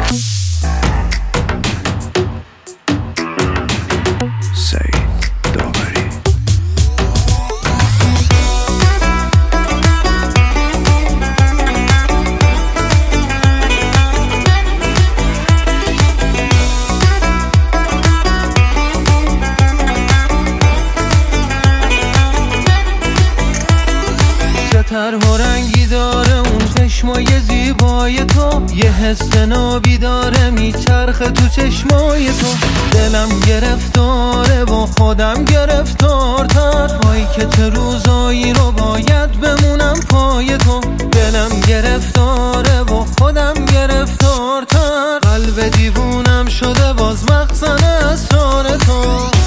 طرح و رنگی داره اون چشمای زیبای تو، یه حس نابی داره میچرخه تو چشمای تو. دلم گرفتاره با خودم گرفتارتر، هایی که چه روزایی رو باید بمونم پای تو. دلم گرفتاره با خودم گرفتارتر، قلب دیوونم شده باز مخزن اسرار تو.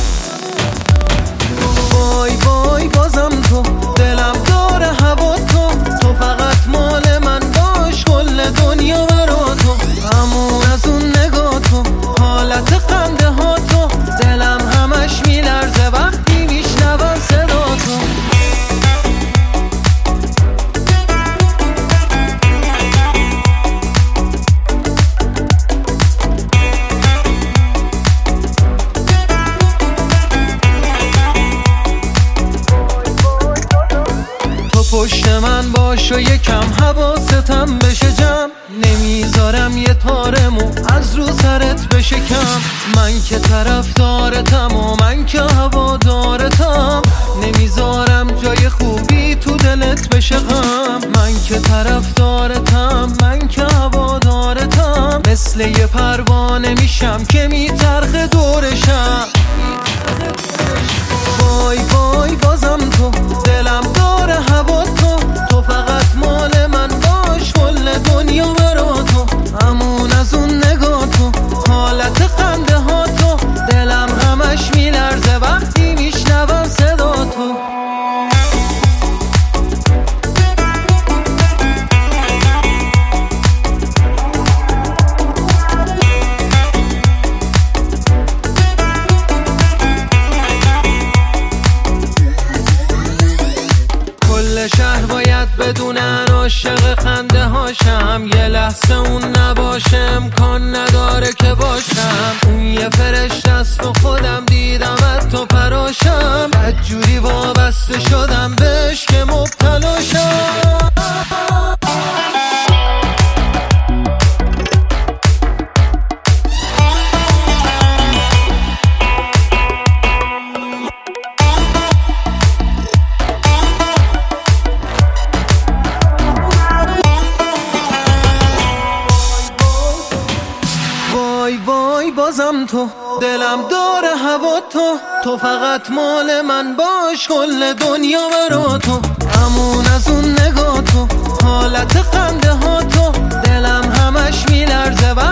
وای وای بازم تو، دلم داره هوا تو، تو فقط مال من باش، کل دنیا برا تو. همون از اون نگاه تو، حالت خنده ها تو، دلم همش میلرزه وقتی میشنوم صدا تو. پشت من باش و یکم حواستم بشه جمع، نمیذارم یه تار مو از رو سرت بشه کم. من که طرفدارتم و من که هوادارتم، نمیذارم جای خوبی تو دلت بشه غم. من که طرفدارتم، من که هوادارتم، مثل یه پروانه میشم که میچرخه دورشم. وای وای بازم تو، دلم داره هوا تو، تو فقط مال من باش، کل دنیا برا تو. همون از اون نگاه تو، حالت خنده ها تو، دلم همش میلرزه وقتی میشنوم صدا تو. شهر باید بدونن عاشق خنده هاشم، یه لحظه اون نباشه امکان نداره که باشم. اون یه فرشته است و خودم دیدم تو پراشم، بدجوری وابسته شدم بهش که مبتلاشم. وای وای بازم تو، دلم داره هوا تو، تو فقط مال من باش، کل دنیا برا تو. همون از اون نگاه تو، حالت خنده ها تو، دلم همش میلرزه